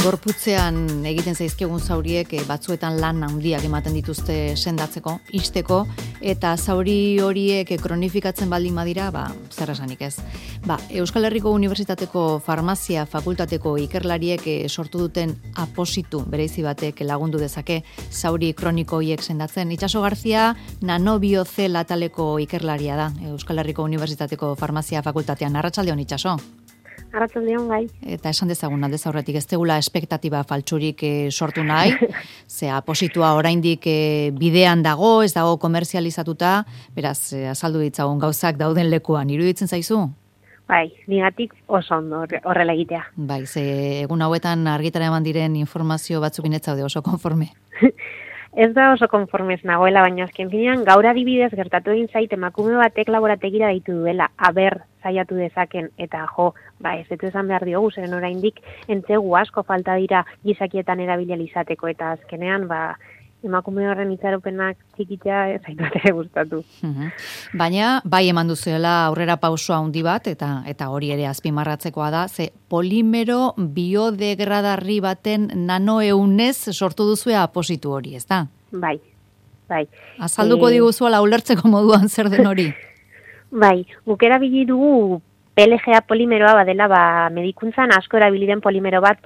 Gorputzean egiten zaizkigun zauriek batzuetan lan handiak ematen dituzte sendatzeko, ixteko, eta zauri horiek kronifikatzen baldin badira, zer esanik ez. Euskal Herriko Unibertsitateko Farmazia Fakultateko ikerlariek sortu duten apositu bereizi batek lagundu dezake zauri kroniko horiek sendatzen. Itxaso Garzia nanobiozel ataleko ikerlaria da Euskal Herriko Unibertsitateko Farmazia Fakultatean. Arratsaldeon, Itxaso. Arratsaldeon, bai. Eta esan dezagun aldez aurretik ez tegula espektatiba faltsurik sortu nahi, ze apositua oraindik bidean dago, ez dago komerzializatuta, beraz, azaldu ditzagun gauzak dauden lekuan, iruditzen zaizu? Bai, nigatik oso ondo horrela egitea. Bai, ze egun hauetan argitara eman diren informazio batzukin ez zaude oso konforme. Ez da oso konformez nagoela, baina azken finean gaur adibidez gertatu egin zait emakume batek laborategira deitu duela, aber saiatu dezaken, eta ez dut esan behar diogu, zeren oraindik entzegu asko falta dira gizakietan erabilia izateko, eta azkenean emakume horren itxaropenak txikitzea zaitu ere gustatu. Baina, bai eman duzuela aurrera pausua handi bat, eta hori ere azpimarratzekoa da, ze polimero biodegradarri baten nanoeunez sortu duzue apositu hori, ez da? Bai. Azalduko diguzuela ulertzeko moduan zer den hori? Bai, guk erabili dugu PLGA polimeroa badela medikuntzan asko erabili den polimero bat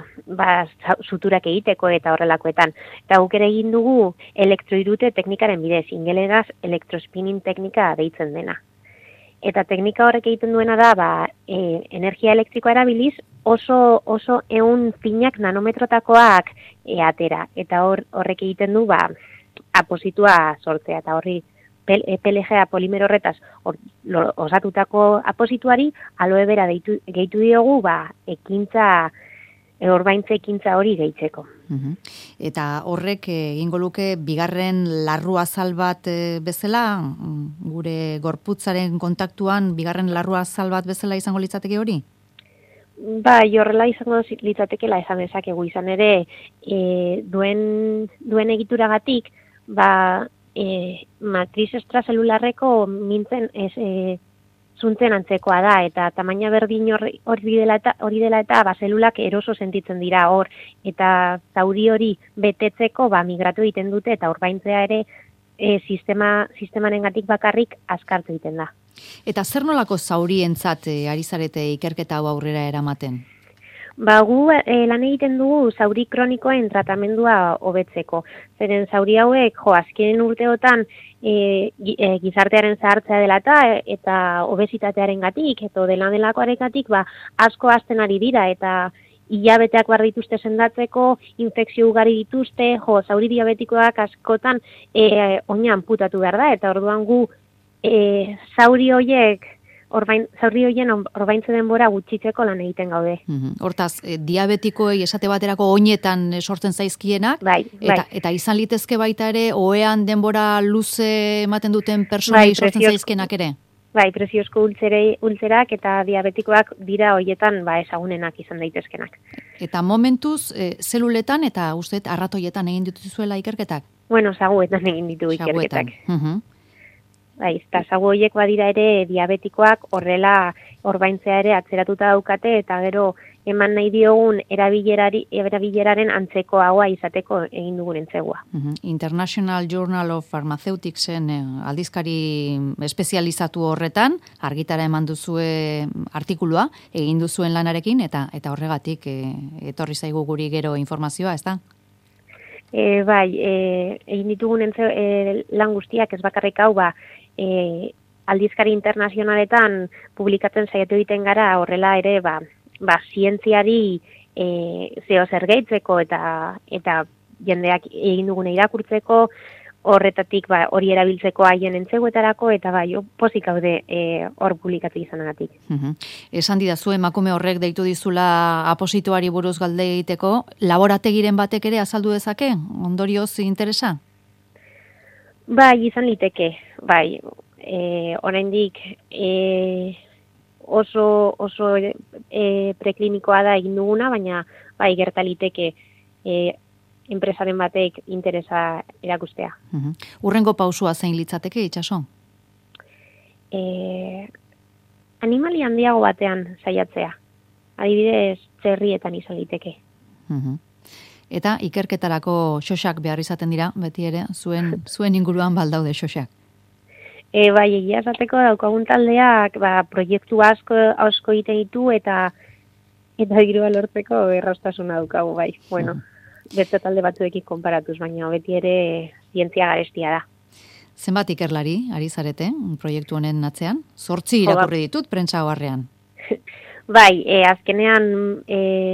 suturak egiteko eta horrelakoetan. Eta guk ere egin dugu elektroirute teknikaren bidez, ingeleraz elektrospinning teknika deitzen dena. Eta teknika horrek egiten duena da energia elektrikoa erabiliz oso ehun finak nanometrotakoak atera. Eta horrek egiten du apositua sortzea eta horri PLGA polimero horretaz osatutako aposituari aloe vera gehitu diogu ekintza, orbaintze ekintza hori gehitzeko. Eta horrek egingo luke bigarren larru azal bat bezala, gure gorputzaren kontaktuan bigarren larru azal bat bezala izango litzateke hori? Bai, horrela izango litzatekela esan dezakegu, izan ere duen egituragatik, matriz extrazelularreko mintzen zuntzen antzekoa da, eta tamaina berdin hori dela eta zelulak eroso sentitzen dira hor, eta zauri hori betetzeko migratu egiten dute, eta orbaintzea ere sistemarengatik bakarrik azkartu egiten da. Eta zer nolako zaurientzat ari zarete ikerketa hau aurrera eramaten? Gu lan egiten dugu zauri kronikoen tratamendua hobetzeko. Zeren zauri hauek, azken urteotan gizartearen zahartzea dela eta obesitatearen gatik, eta delakoarengatik asko hazten ari dira, eta hilabeteak behar dituzte sendatzeko, infekzio ugari dituzte, zauri diabetikoak askotan oina amputatu behar da, eta orduan gu zauri horien orbaintze denbora gutxitzeko lan egiten gaude. Hortaz, diabetikoei esate baterako oinetan sortzen zaizkienak, eta izan litezke baita ere, ohean denbora luze ematen duten personai sortzen zaizkienak ere? Bai, presiozko ultzerak eta diabetikoak dira hoietan ezagunenak izan daitezkenak. Eta momentuz, zeluletan eta usteet arratoietan egin dituzuela ikerketak? Bueno, zaguetan egin ditu ikerketak. Eta zagu horiek badira ere diabetikoak horrela orbaintzea ere atzeratuta daukate, eta gero eman nahi diogun erabileraren antzeko haua izateko egin dugun entzegua. International Journal of Pharmaceuticsen aldizkari espezializatu horretan, argitara eman duzue artikulua, egin duzuen lanarekin, eta horregatik etorri zaigu guri gero informazioa, ez da? Egin ditugun lan guztiak ez bakarrik hau aldizkari internazionaletan publikatzen saiatu egiten gara horrela ere zientziari zeo zer gehitzeko eta jendeak egin dugune irakurtzeko, horretatik hori erabiltzeko haien entzeguetarako, eta pozik haude hor publikatu izanagatik. Esan didazu, emakume horrek deitu dizula aposituari buruz galde egiteko, laborategiren batek ere azaldu dezake? Ondorioz interesa? Izan liteke, oraindik oso preklinikoa da egin duguna, baina gerta liteke enpresaren batek interesa erakustea. Hurrengo pausua zein litzateke, Itxaso? Animali handiago batean saiatzea. Adibidez, txerrietan izan liteke. Eta ikerketarako xoxak behar izaten dira, beti ere, zuen inguruan baldaude xoxak. Bai, egia esateko daukagun taldeak proiektu asko egiten ditu eta dirua lortzeko erraztasuna daukagu, bai. Bueno, beste talde batzuekin konparatuz, baina beti ere zientzia garestia da. Zenbat ikerlari, ari zarete, proiektu honen atzean? 8 irakurri ditut, prentsa oharrean. Bai, azkenean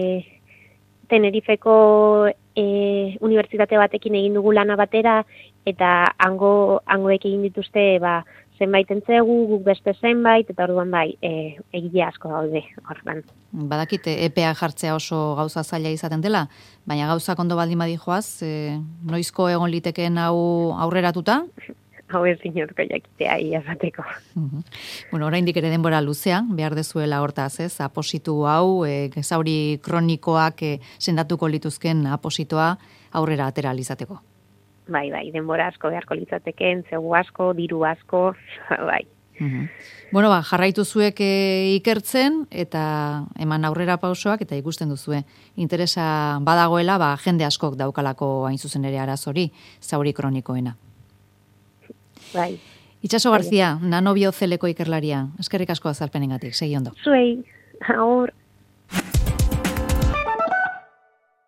Tenerifeko unibertsitate batekin egin dugu lana batera, eta hangoek egin dituzte zenbait entzegu, guk beste zenbait, eta orduan bai, egile asko daude horban. Badakite, EPA jartzea oso gauza zaila izaten dela, baina gauzak ondo baldin badijoaz, noizko egon litekeen hau aurreratuta? Hau ez inorko jakitea iazateko. Bueno, oraindik ere denbora luzea, behar dezuela hortaz, ez? Apositu hau, zauri kronikoak sendatuko lituzken apositoa aurrera atera izateko. Bai, denbora asko beharko litzateke, entzegu asko, diru asko, bai. Bueno, jarraitu zuek ikertzen, eta eman aurrera pausoak, eta ikusten duzue. Interesa badagoela, jende askok daukalako hain zuzen ere arazori, zauri kronikoena. Bai. Itxaso Garzia, nanobiozeleko ikerlaria. Eskerrik asko azalpenengatik, segi ondo. Zuei, aur.